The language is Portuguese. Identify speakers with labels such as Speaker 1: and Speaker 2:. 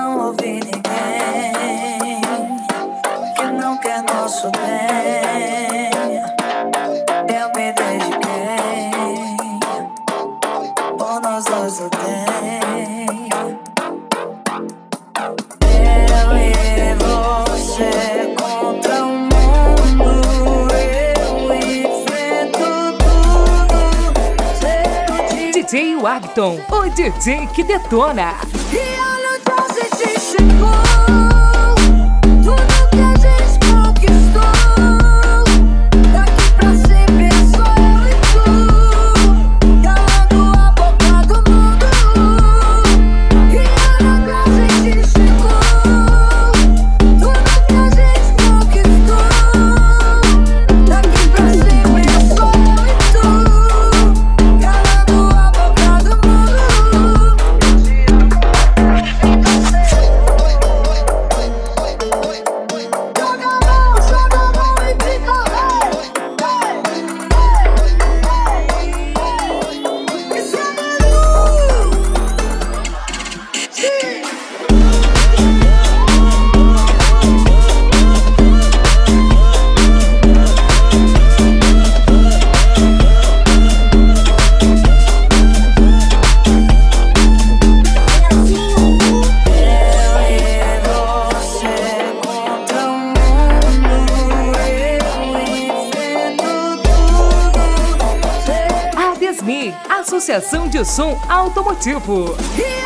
Speaker 1: não ouvi ninguém que não quer nosso bem. Eu me dediquei, por nós dois eu tenho. Eu e você contra o mundo, eu enfrento tudo.
Speaker 2: DJ Wagton, o DJ que detona.
Speaker 1: E olha onde a gente chegou, tudo que a gente conquistou. Daqui pra sempre é só eu e tu, calando a boca do mundo. E olha onde a gente chegou, tudo que a gente conquistou. Daqui pra sempre é só eu e tu, calando a boca do mundo.
Speaker 2: Associação de Som Automotivo.